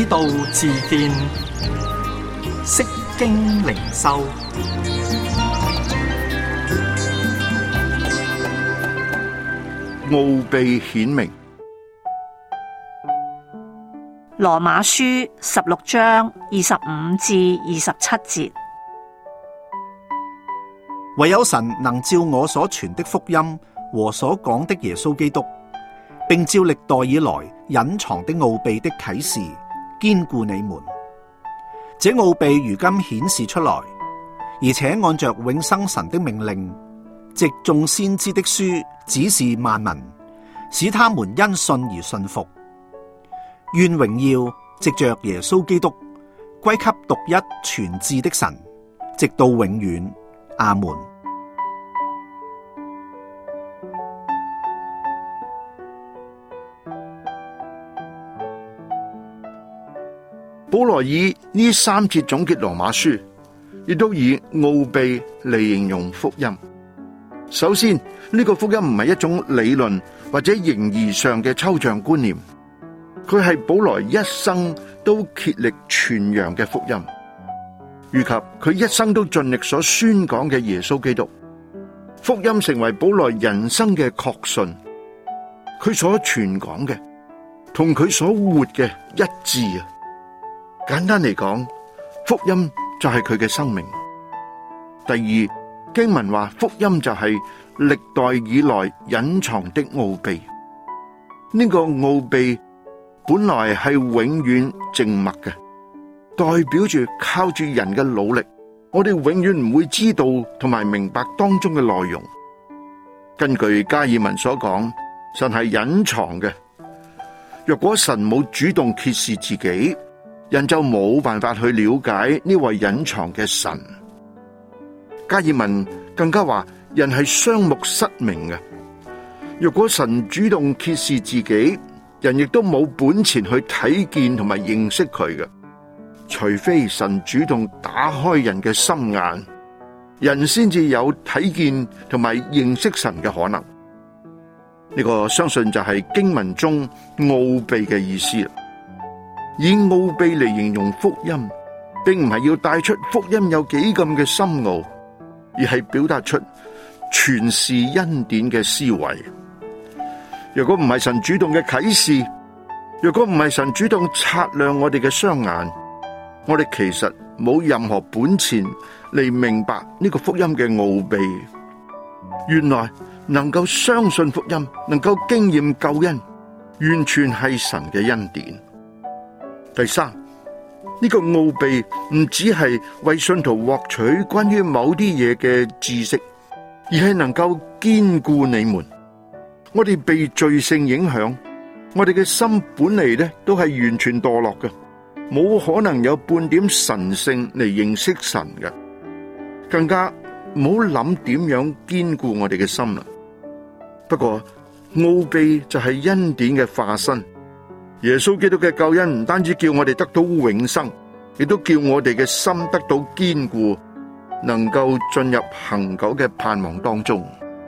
道自見，釋經靈修。 奧秘顯明。 羅馬書16章25至27節。 唯有神能照我所傳的福音和所講的耶穌基督，並照歷代以來隱藏的奧秘的啟示，堅固你們。這奧秘如今顯示出來，而且按着永生神的命令，藉眾先知的書指示萬民，使他們因信而信服。願榮耀藉着耶穌基督歸給獨一全智的神，直到永遠。阿門。 保羅以呢3節總結羅馬書，亦都以奧秘嚟形容福音。首先，呢個福音唔係一種理論或者形而上嘅抽象觀念，佢係保羅一生都竭力傳揚嘅福音，以及佢一生都盡力所宣講嘅耶穌基督。福音成為保羅人生嘅確信，佢所傳講嘅同佢所活嘅一致啊！簡單嚟講，福音就係佢嘅生命。第二，經文話福音就係歷代以來隱藏的奧秘。呢個奧秘本來係永遠靜默嘅，代表住靠住人嘅努力，我哋永遠唔會知道同埋明白當中嘅內容。根據加爾文所講，神係隱藏嘅。若果神冇主動揭示自己，人就冇辦法去了解呢位隱藏嘅神。加爾文更加話，人係雙目失明嘅。若果神主動揭示自己，人亦都冇本錢去睇見同埋認識佢嘅，除非神主動打開人嘅心眼，人先至有睇見同埋認識神嘅可能。呢個相信就係經文中奧秘嘅意思啦。以奧秘嚟形容福音，並唔係要帶出福音有幾咁嘅深奧，而係表達出全是恩典嘅思維。若果唔係神主動嘅啟示，若果唔係神主動擦亮我哋嘅雙眼，我哋其實冇任何本錢嚟明白呢個福音嘅奧秘。原來能夠相信福音，能夠經驗救恩，完全係神嘅恩典。第三，呢個奧秘唔只係為信徒獲取關於某啲嘢嘅知識，而係能夠堅固你們。我哋被罪性影響，我哋嘅心本嚟咧都係完全墮落嘅，冇可能有半點神性嚟認識神嘅，更加唔好諗點樣堅固我哋嘅心啦。不過奧秘就係恩典嘅化身。耶穌基督嘅救恩唔單止叫我哋得到永生，亦都叫我哋嘅心得到堅固，能夠進入恆久嘅盼望當中。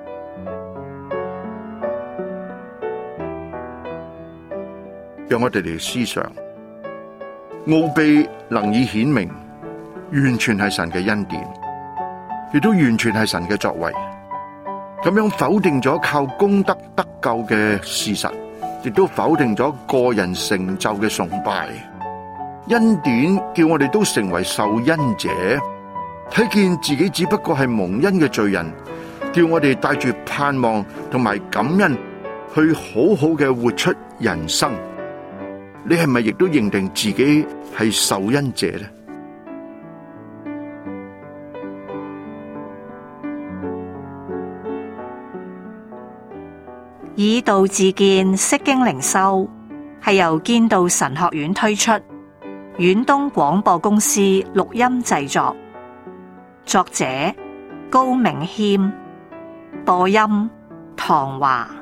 讓我哋嚟思想，奧秘能以顯明，完全係神嘅恩典，亦都完全係神嘅作為。咁樣否定咗靠功德得救嘅事實，亦都否定咗個人成就嘅崇拜。恩典叫我哋都成為受恩者，睇見自己只不過係蒙恩嘅罪人，叫我哋帶住盼望同埋感恩去好好嘅活出人生。你係咪亦都認定自己係受恩者呢？ 以道自見，釋經靈修係由堅道神學院推出，遠東廣播公司錄音製作，作者高銘謙，播音唐華。